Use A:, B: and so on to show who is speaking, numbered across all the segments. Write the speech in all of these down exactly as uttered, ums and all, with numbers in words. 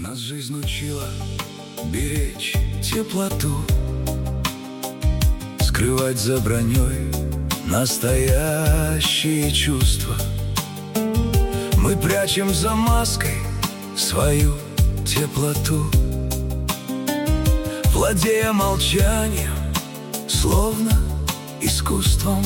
A: Нас жизнь учила беречь теплоту, скрывать за броней настоящие чувства. Мы прячем за маской свою теплоту, владея молчанием, словно искусством.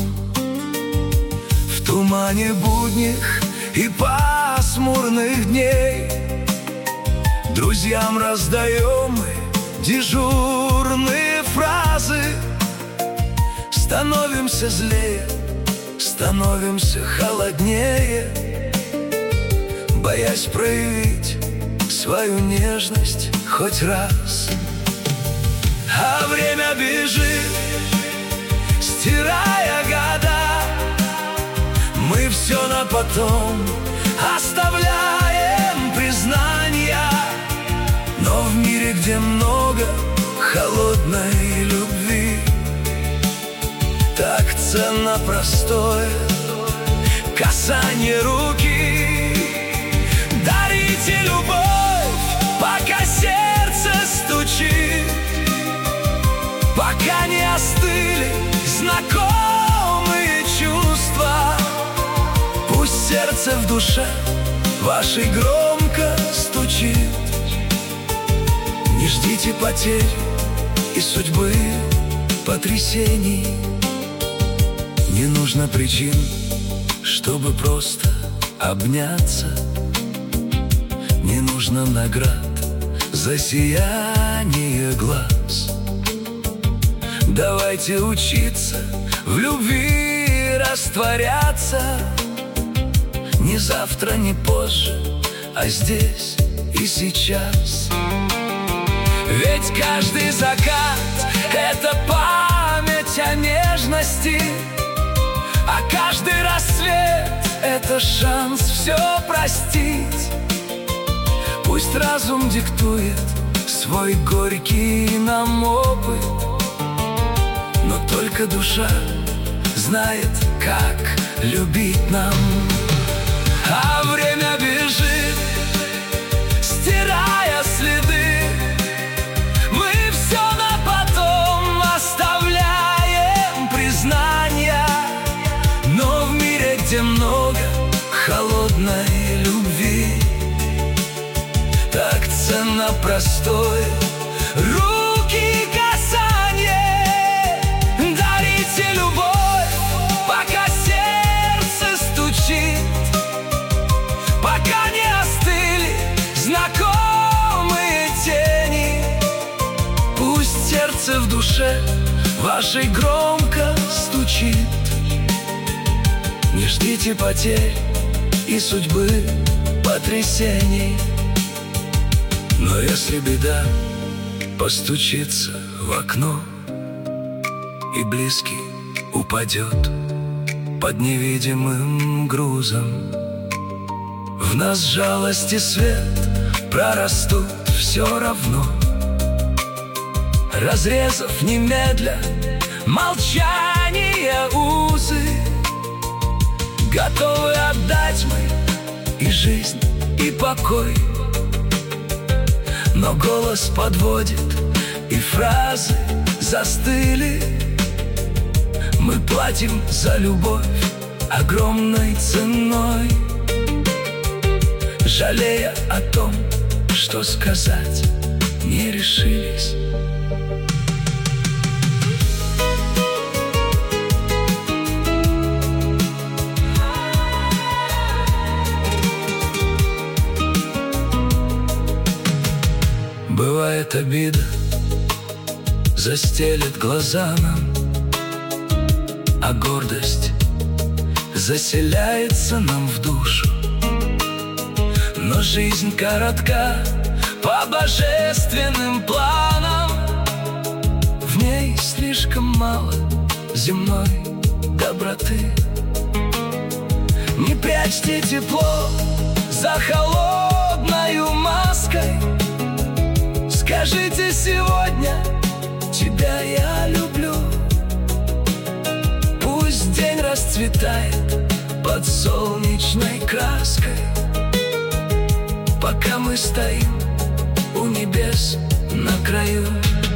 A: В тумане будних и пасмурных дней друзьям раздаем мы дежурные фразы. Становимся злее, становимся холоднее, боясь проявить свою нежность хоть раз. А время бежит, стирая года. Мы все на потом оставляем признания. Но в мире, где много холодной любви, так ценно простое касание руки. Дарите любовь, пока сердце стучит, пока не остыли знакомые чувства. Пусть сердце в душе вашей громко стучит. Не ждите потерь и судьбы потрясений. Не нужно причин, чтобы просто обняться. Не нужно наград за сияние глаз. Давайте учиться в любви растворяться. Не завтра, не позже, а здесь и сейчас. Ведь каждый закат — это память о нежности, а каждый рассвет — это шанс все простить. Пусть разум диктует свой горький нам опыт, но только душа знает, как любить нам. А время бежит, стирая следы. Мы все на потом оставляем признания. Но в мире, где много холодной любви, так ценно простое руки касание. Дарите любовь, пока сердце стучит, пока не остыли знакомые тени. Пусть сердце в душе вашей громко стучит. Не ждите потерь и судьбы потрясений. Но если беда постучится в окно, и близкий упадет под невидимым грузом, в нас жалость и свет прорастут все равно, разрезав немедля молчание узы. Готовы отдать мы и жизнь, и покой, но голос подводит, и фразы застыли. Мы платим за любовь огромной ценой, жалея о том, что сказать не решились. Бывает, обида застелит глаза нам, а гордость заселяется нам в душу. Но жизнь коротка по божественным планам, в ней слишком мало земной доброты. Не прячьте тепло за холодною маской. Скажите сегодня: тебя я люблю. Пусть день расцветает под солнечной краской, пока мы стоим у небес на краю.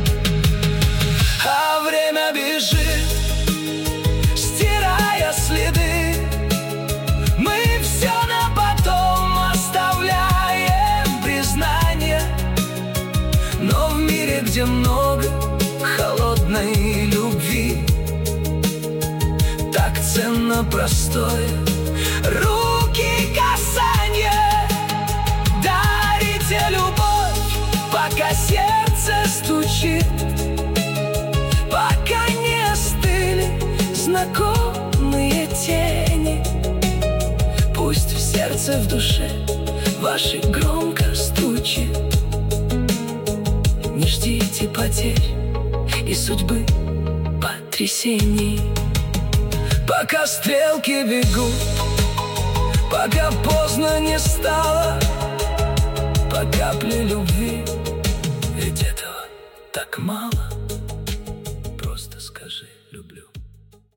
A: А время бежит, стирая следы. Мы все на потом оставляем признание. Но в мире, где много холодной любви, так ценно простое руки касание. Дарите любовь, пока сердце стучит, пока не остыли знакомые тени. Пусть в сердце, в душе вашей громко стучит. Не ждите потерь и судьбы потрясений. Пока стрелки бегут, пока поздно не стало, по капле любви, ведь этого так мало.